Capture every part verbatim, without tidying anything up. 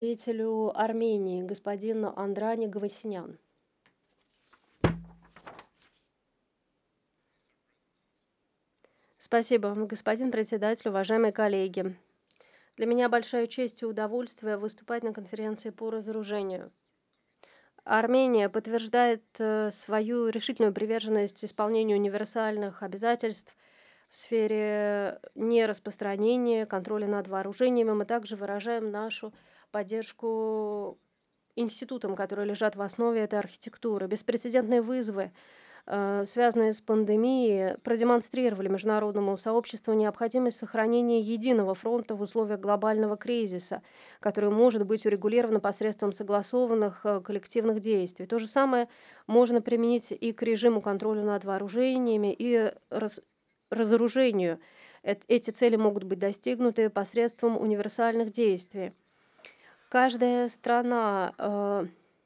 Представителю Армении, господин Андрани Гавасянян. Спасибо, господин председатель, уважаемые коллеги. Для меня большая честь и удовольствие выступать на конференции по разоружению. Армения подтверждает э, свою решительную приверженность исполнению универсальных обязательств в сфере нераспространения, контроля над вооружениями. Мы также выражаем нашу поддержку институтам, которые лежат в основе этой архитектуры. Беспрецедентные вызовы, э, связанные с пандемией, продемонстрировали международному сообществу необходимость сохранения единого фронта в условиях глобального кризиса, который может быть урегулирован посредством согласованных э, коллективных действий. То же самое можно применить и к режиму контроля над вооружениями и раз- разоружению. Эт- Эти цели могут быть достигнуты посредством универсальных действий. Каждая страна э,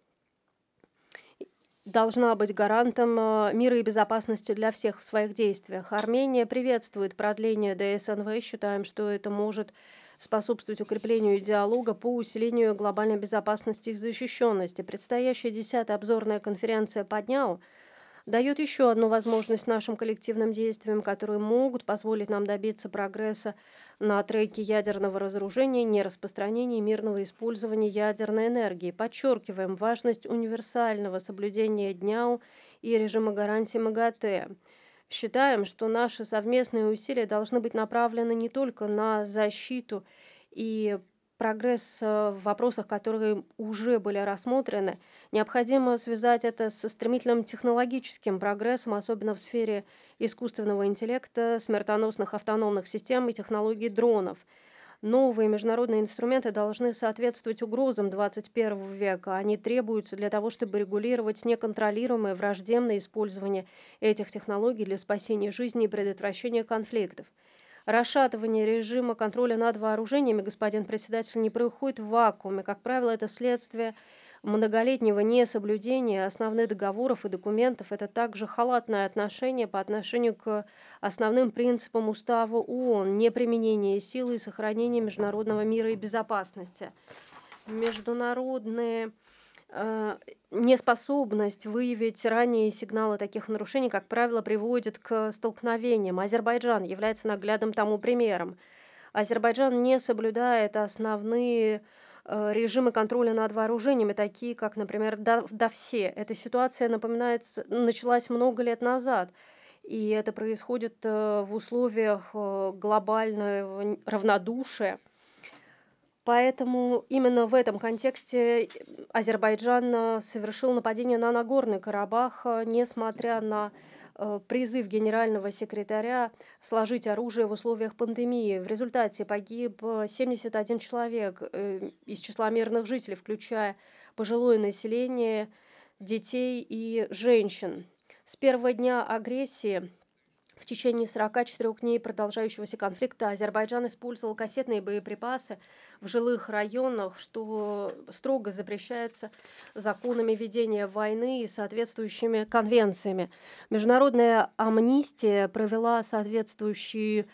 должна быть гарантом э, мира и безопасности для всех в своих действиях. Армения приветствует продление Д С Н В, считаем, что это может способствовать укреплению диалога по усилению глобальной безопасности и защищенности. Предстоящая десятая обзорная конференция по дням дает еще одну возможность нашим коллективным действиям, которые могут позволить нам добиться прогресса на треке ядерного разоружения, нераспространения и мирного использования ядерной энергии. Подчеркиваем важность универсального соблюдения дня и режима гарантии М Г Т. Считаем, что наши совместные усилия должны быть направлены не только на защиту и прогресс э, в вопросах, которые уже были рассмотрены. Необходимо связать это со стремительным технологическим прогрессом, особенно в сфере искусственного интеллекта, смертоносных автономных систем и технологий дронов. Новые международные инструменты должны соответствовать угрозам двадцать первого века. Они требуются для того, чтобы регулировать неконтролируемое враждебное использование этих технологий для спасения жизни и предотвращения конфликтов. Расшатывание режима контроля над вооружениями, господин председатель, не происходит в вакууме. Как правило, это следствие многолетнего несоблюдения основных договоров и документов. Это также халатное отношение по отношению к основным принципам Устава О О Н, неприменение силы и сохранение международного мира и безопасности. Международные э, неспособность выявить ранние сигналы таких нарушений, как правило, приводит к столкновениям. Азербайджан является наглядным тому примером. Азербайджан не соблюдает основные э, режимы контроля над вооружениями, такие как, например, да- ДАВСе. Эта ситуация, напоминает, с- началась много лет назад. И это происходит э, в условиях э, глобального н- равнодушия. Поэтому именно в этом контексте э, Азербайджан э, совершил нападение на Нагорный Карабах, э, несмотря на э, призыв генерального секретаря сложить оружие в условиях пандемии. В результате погиб э, семьдесят один человек э, из числа мирных жителей, включая пожилое население, детей и женщин. С первого дня агрессии в течение сорока четырёх дней продолжающегося конфликта Азербайджан использовал кассетные боеприпасы в жилых районах, что строго запрещается законами ведения войны и соответствующими конвенциями. Международная амнистия провела соответствующие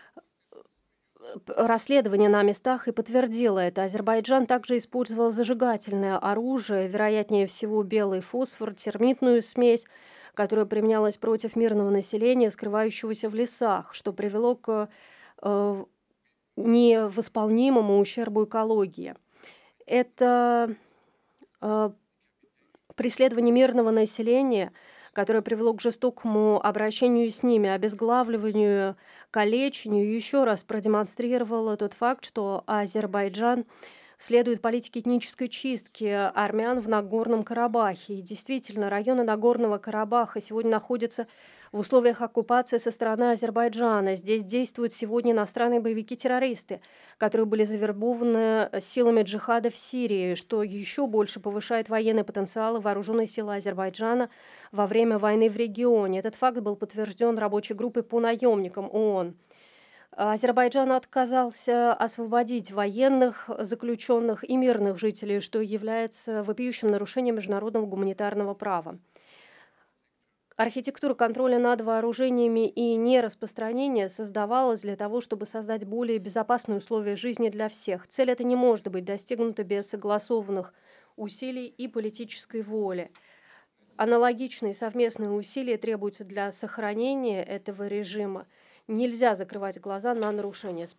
п- расследование на местах и подтвердила это. Азербайджан также использовал зажигательное оружие, вероятнее всего белый фосфор, термитную смесь, которая применялась против мирного населения, скрывающегося в лесах, что привело к э, невосполнимому ущербу экологии. Это э, преследование мирного населения, которое привело к жестокому обращению с ними, обезглавливанию, калечению, еще раз продемонстрировало тот факт, что Азербайджан следует политике этнической чистки армян в Нагорном Карабахе. И действительно, районы Нагорного Карабаха сегодня находятся в условиях оккупации со стороны Азербайджана. Здесь действуют сегодня иностранные боевики-террористы, которые были завербованы э, силами джихада в Сирии, что еще больше повышает военный потенциал и вооруженные силы Азербайджана во время войны в регионе. Этот факт был подтвержден рабочей группой по наемникам О О Н. Азербайджан отказался освободить военных заключенных и мирных жителей, что является вопиющим нарушением международного гуманитарного права. Архитектура контроля над вооружениями и нераспространения создавалась для того, чтобы создать более безопасные условия жизни для всех. Цель эта не может быть достигнута без согласованных усилий и политической воли. Аналогичные совместные усилия требуются для сохранения этого режима. Нельзя закрывать глаза на нарушения.